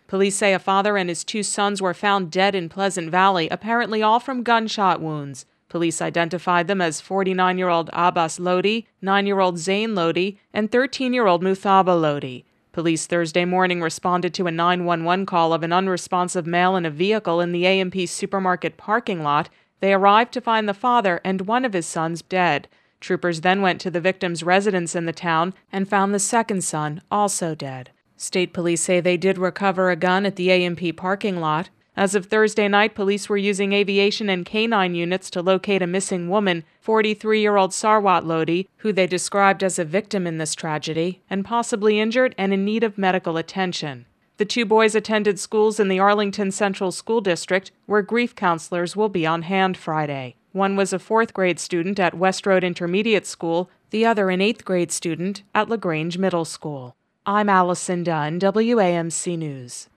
Police say a father and his two sons were found dead in Pleasant Valley, apparently all from gunshot wounds. Police identified them as 49-year-old Abbas Lodi, 9-year-old Zain Lodi, and 13-year-old Muthaba Lodi. Police Thursday morning responded to a 911 call of an unresponsive male in a vehicle in the A&P supermarket parking lot. They arrived to find the father and one of his sons dead. Troopers then went to the victim's residence in the town and found the second son also dead. State police say they did recover a gun at the A&P parking lot. As of Thursday night, police were using aviation and canine units to locate a missing woman, 43-year-old Sarwat Lodi, who they described as a victim in this tragedy and possibly injured and in need of medical attention. The two boys attended schools in the Arlington Central School District, where grief counselors will be on hand Friday. One was a 4th grade student at West Road Intermediate School, the other an 8th grade student at LaGrange Middle School. I'm Allison Dunn, WAMC News.